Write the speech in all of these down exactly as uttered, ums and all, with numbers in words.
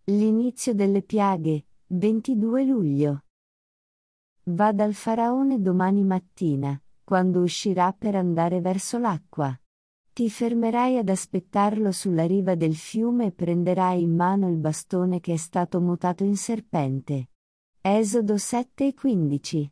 L'inizio delle piaghe, ventidue luglio. Va dal faraone domani mattina, quando uscirà per andare verso l'acqua. Ti fermerai ad aspettarlo sulla riva del fiume e prenderai in mano il bastone che è stato mutato in serpente. Esodo sette e quindici.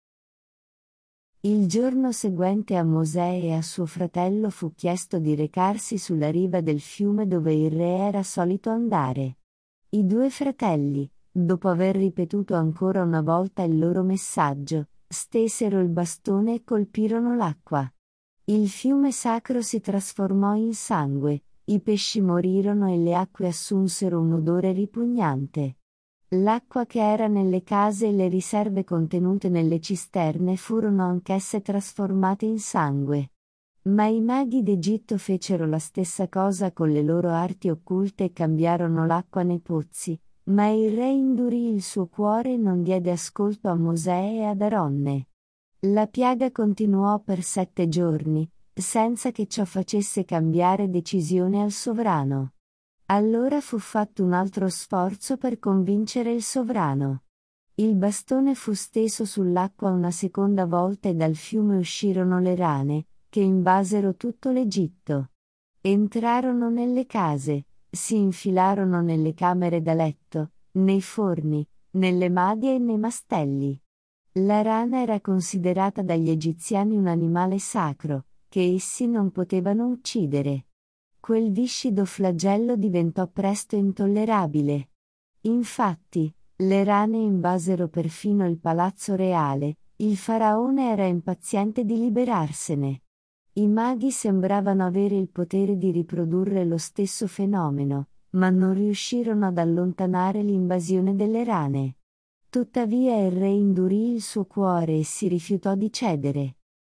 Il giorno seguente a Mosè e a suo fratello fu chiesto di recarsi sulla riva del fiume dove il re era solito andare. I due fratelli, dopo aver ripetuto ancora una volta il loro messaggio, stesero il bastone e colpirono l'acqua. Il fiume sacro si trasformò in sangue, i pesci morirono e le acque assunsero un odore ripugnante. L'acqua che era nelle case e le riserve contenute nelle cisterne furono anch'esse trasformate in sangue. Ma i maghi d'Egitto fecero la stessa cosa con le loro arti occulte e cambiarono l'acqua nei pozzi, ma il re indurì il suo cuore e non diede ascolto a Mosè e ad Aronne. La piaga continuò per sette giorni, senza che ciò facesse cambiare decisione al sovrano. Allora fu fatto un altro sforzo per convincere il sovrano. Il bastone fu steso sull'acqua una seconda volta e dal fiume uscirono le rane, che invasero tutto l'Egitto. Entrarono nelle case, si infilarono nelle camere da letto, nei forni, nelle madie e nei mastelli. La rana era considerata dagli egiziani un animale sacro, che essi non potevano uccidere. Quel viscido flagello diventò presto intollerabile. Infatti, le rane invasero perfino il palazzo reale, il faraone era impaziente di liberarsene. I maghi sembravano avere il potere di riprodurre lo stesso fenomeno, ma non riuscirono ad allontanare l'invasione delle rane. Tuttavia il re indurì il suo cuore e si rifiutò di cedere.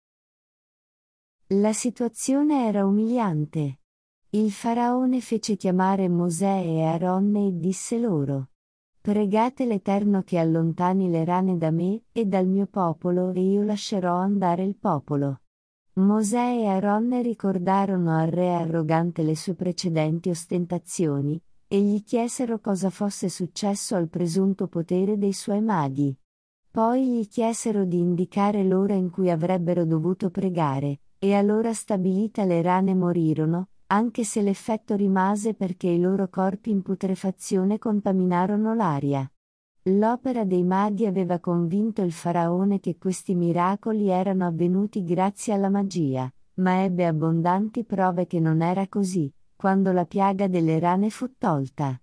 La situazione era umiliante. Il faraone fece chiamare Mosè e Aronne e disse loro: «Pregate l'Eterno che allontani le rane da me e dal mio popolo e io lascerò andare il popolo». Mosè e Aronne ricordarono al re arrogante le sue precedenti ostentazioni, e gli chiesero cosa fosse successo al presunto potere dei suoi maghi. Poi gli chiesero di indicare l'ora in cui avrebbero dovuto pregare, e a l'ora stabilita le rane morirono, anche se l'effetto rimase perché i loro corpi in putrefazione contaminarono l'aria. L'opera dei maghi aveva convinto il faraone che questi miracoli erano avvenuti grazie alla magia, ma ebbe abbondanti prove che non era così, quando la piaga delle rane fu tolta.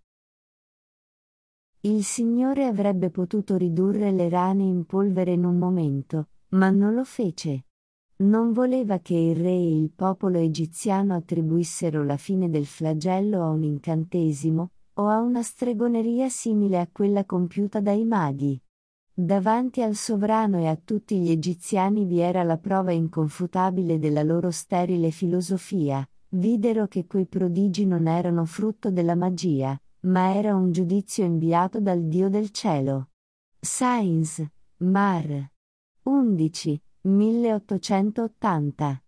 Il Signore avrebbe potuto ridurre le rane in polvere in un momento, ma non lo fece. Non voleva che il re e il popolo egiziano attribuissero la fine del flagello a un incantesimo, o a una stregoneria simile a quella compiuta dai maghi. Davanti al sovrano e a tutti gli egiziani vi era la prova inconfutabile della loro sterile filosofia, videro che quei prodigi non erano frutto della magia, ma era un giudizio inviato dal Dio del cielo. Sainz, Mar. undici, milleottocentottanta